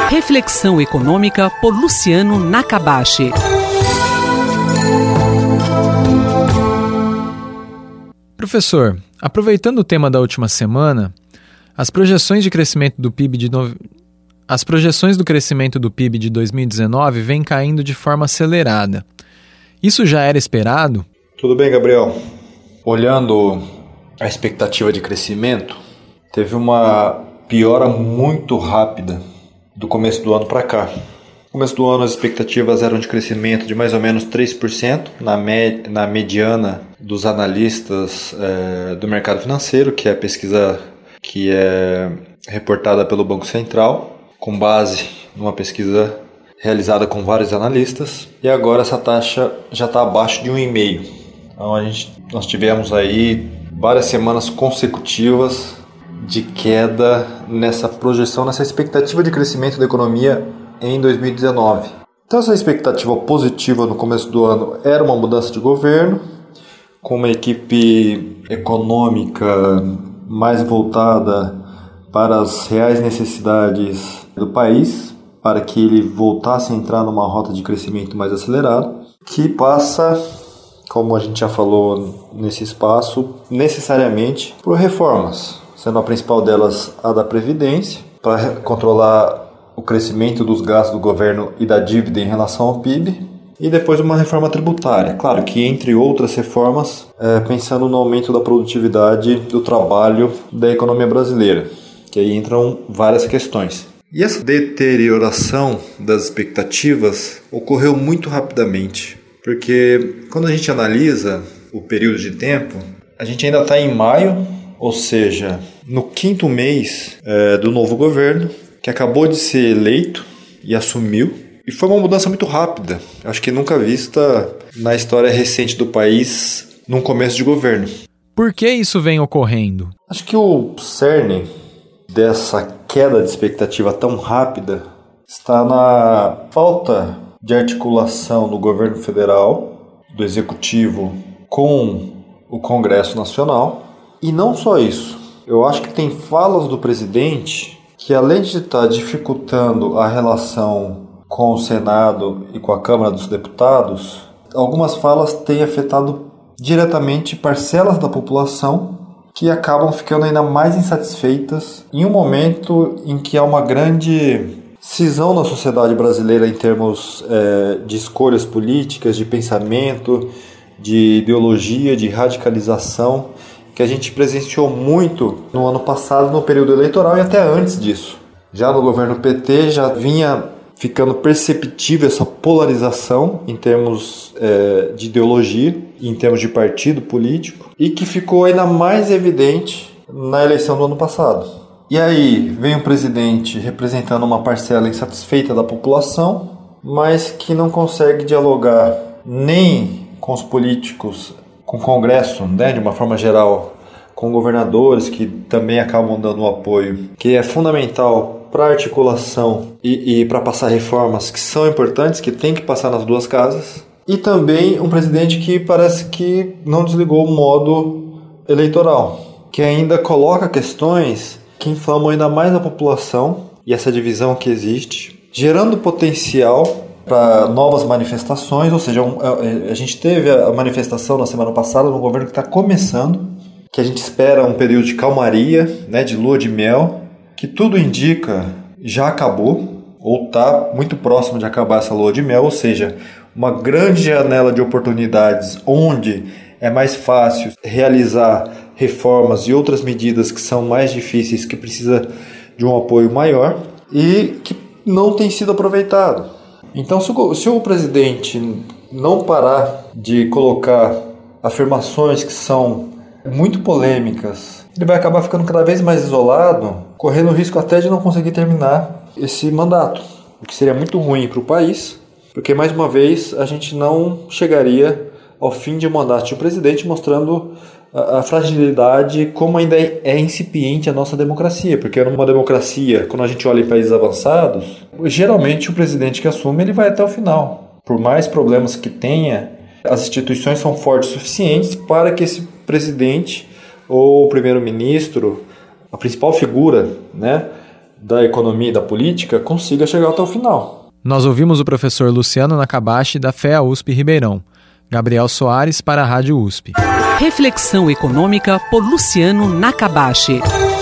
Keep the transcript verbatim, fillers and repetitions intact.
Reflexão econômica por Luciano Nakabashi. Professor, aproveitando o tema da última semana, as projeções de crescimento do P I B de no... as projeções do crescimento do P I B de dois mil e dezenove vêm caindo de forma acelerada. Isso já era esperado? Tudo bem, Gabriel. Olhando a expectativa de crescimento, teve uma piora muito rápida do começo do ano para cá. No começo do ano as expectativas eram de crescimento de mais ou menos três por cento na, me- na mediana dos analistas é, do mercado financeiro, que é a pesquisa que é reportada pelo Banco Central, com base numa pesquisa realizada com vários analistas, e agora essa taxa já está abaixo de um vírgula cinco por cento. Então a gente, nós tivemos aí várias semanas consecutivas de queda nessa projeção, nessa expectativa de crescimento da economia em dois mil e dezenove. Então essa expectativa positiva no começo do ano era uma mudança de governo, com uma equipe econômica mais voltada para as reais necessidades do país, para que ele voltasse a entrar numa rota de crescimento mais acelerado, que passa, como a gente já falou nesse espaço, necessariamente por reformas, sendo a principal delas a da Previdência, para controlar o crescimento dos gastos do governo e da dívida em relação ao P I B, e depois uma reforma tributária. Claro que, entre outras reformas, é, pensando no aumento da produtividade do trabalho da economia brasileira, que aí entram várias questões. E essa deterioração das expectativas ocorreu muito rapidamente, porque quando a gente analisa o período de tempo, a gente ainda está em maio, ou seja, no quinto mês é, do novo governo, que acabou de ser eleito e assumiu, e foi uma mudança muito rápida, acho que nunca vista na história recente do país num começo de governo. Por que isso vem ocorrendo? Acho que o cerne dessa queda de expectativa tão rápida está na falta de articulação do governo federal, do executivo, com o Congresso Nacional. E não só isso, eu acho que tem falas do presidente que, além de estar dificultando a relação com o Senado e com a Câmara dos Deputados, algumas falas têm afetado diretamente parcelas da população que acabam ficando ainda mais insatisfeitas em um momento em que há uma grande cisão na sociedade brasileira em termos é, de escolhas políticas, de pensamento, de ideologia, de radicalização, que a gente presenciou muito no ano passado, no período eleitoral e até antes disso. Já no governo P T já vinha ficando perceptível essa polarização em termos é, de ideologia, em termos de partido político, e que ficou ainda mais evidente na eleição do ano passado. E aí vem um presidente representando uma parcela insatisfeita da população, mas que não consegue dialogar nem com os políticos, com o Congresso, né, de uma forma geral, com governadores que também acabam dando o apoio, que é fundamental para a articulação e, e para passar reformas que são importantes, que tem que passar nas duas casas, e também um presidente que parece que não desligou o modo eleitoral, que ainda coloca questões que inflamam ainda mais a população e essa divisão que existe, gerando potencial para novas manifestações, ou seja, um, a, a gente teve a manifestação na semana passada no governo que está começando, que a gente espera um período de calmaria, né, de lua de mel, que tudo indica já acabou, ou está muito próximo de acabar essa lua de mel, ou seja, uma grande janela de oportunidades onde é mais fácil realizar reformas e outras medidas que são mais difíceis, que precisa de um apoio maior e que não tem sido aproveitado. Então, se o, se o presidente não parar de colocar afirmações que são muito polêmicas, ele vai acabar ficando cada vez mais isolado, correndo o risco até de não conseguir terminar esse mandato, o que seria muito ruim para o país, porque, mais uma vez, a gente não chegaria ao fim de um mandato de um presidente mostrando a, a fragilidade, como ainda é, é incipiente a nossa democracia, porque numa democracia, quando a gente olha em países avançados, geralmente o presidente que assume ele vai até o final. Por mais problemas que tenha, as instituições são fortes o suficientes para que esse presidente ou o primeiro-ministro, a principal figura, né, da economia e da política consiga chegar até o final. Nós ouvimos o professor Luciano Nakabashi, da F E A U S P Ribeirão. Gabriel Soares, para a Rádio U S P. Reflexão econômica por Luciano Nakabashi.